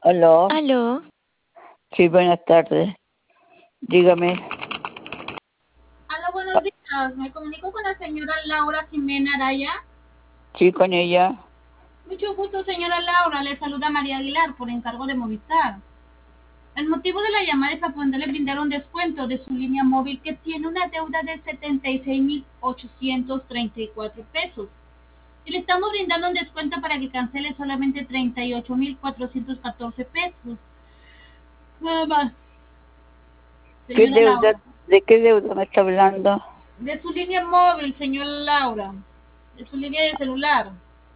Aló. Aló. Sí, buenas tardes. Dígame. Aló, buenos días. Me comunico con la señora Laura Jimena Araya. Sí, con ella. Mucho gusto, señora Laura. Le saluda María Aguilar por encargo de Movistar. El motivo de la llamada es a poderle brindar un descuento de su línea móvil que tiene una deuda de 76.834 pesos. Y le estamos brindando un descuento para que cancele solamente 38.414 pesos. Nada más. ¿Qué Señora deuda? Laura. ¿De qué deuda me está hablando? De su línea móvil, señora Laura. De su línea de celular.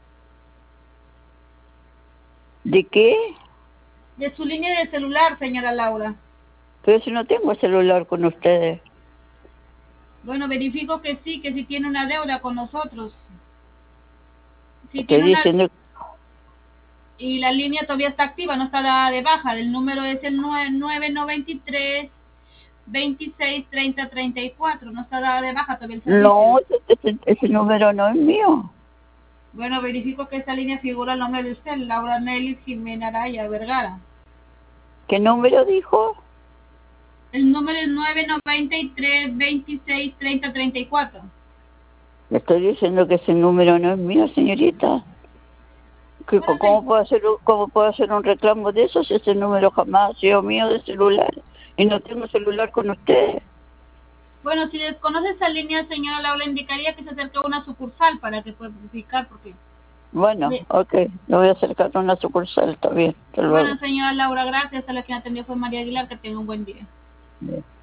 ¿De qué? De su línea de celular, señora Laura. Pero si no tengo celular con ustedes. Bueno, verifico que sí tiene una deuda con nosotros. Sí Estoy tiene una... diciendo, Y la línea todavía está activa, no está dada de baja. El número es el 9993 26 30 34. No está dada de baja todavía el servicio. no, ese número no es mío. Bueno, verifico que esta línea figura el nombre de usted, Laura Nelly Jimena Araya Vergara. ¿Qué número dijo? El número es 993 26 30 34. Le estoy diciendo que ese número no es mío, señorita. Bueno, ¿Cómo puedo hacer un reclamo de eso si ese número jamás ha sido mío de celular? Y no tengo celular con ustedes. Bueno, si desconoce esta línea, señora Laura, indicaría que se acerque a una sucursal para que pueda verificar, porque... Bueno, ok, lo voy a acercar a una sucursal, está bien, hasta luego. Bueno, señora Laura, gracias. A la que me atendió fue María Aguilar. Que tenga un buen día. Bien.